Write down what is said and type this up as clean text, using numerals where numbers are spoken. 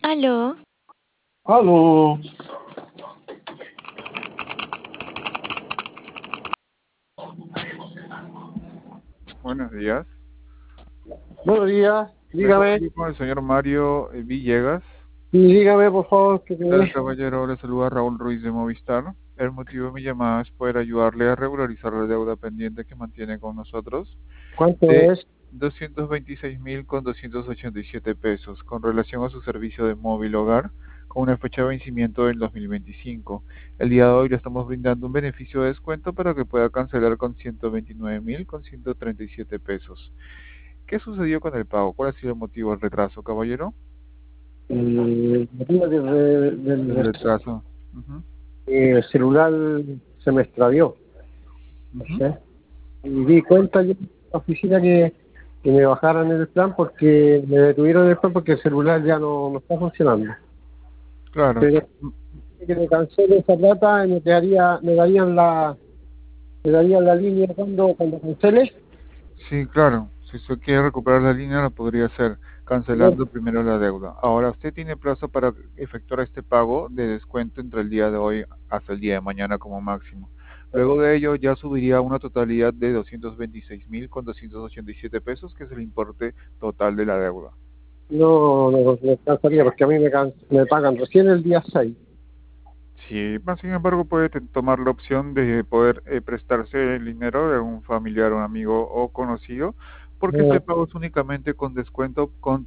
Aló, Aló, Buenos días. buenos días, Me dígame, comunico con el señor Mario Villegas. y dígame por favor ¿Qué tal, caballero? Le saluda Raúl Ruiz de Movistar. El motivo de mi llamada es poder ayudarle a regularizar la deuda pendiente que mantiene con nosotros cuánto de es. 226.000 con 287 pesos con relación a su servicio de móvil hogar con una fecha de vencimiento del 2025. El día de hoy le estamos brindando un beneficio de descuento para que pueda cancelar con 129.000 con 137 pesos. ¿Qué sucedió con el pago? ¿Cuál ha sido el motivo del retraso, caballero? El motivo Del retraso. Ujú, el celular se me extravió, no ujú. sé, y di cuenta yo en la oficina que me bajaran el plan porque me detuvieron el plan porque el celular ya no está funcionando. Claro. Pero que me cancele esa plata me darían la línea cuando cancele. Sí, claro. Si usted quiere recuperar la línea, lo podría hacer cancelando primero la deuda. Ahora, usted tiene plazo para efectuar este pago de descuento entre el día de hoy hasta el día de mañana como máximo. Luego de ello, ya subiría a una totalidad de 226.000 con 287 pesos, que es el importe total de la deuda. No me alcanzaría porque a mí me pagan recién el día 6. Sí, más sin embargo puede tomar la opción de poder prestarse el dinero de un familiar, un amigo o conocido, porque este pago es únicamente con descuento con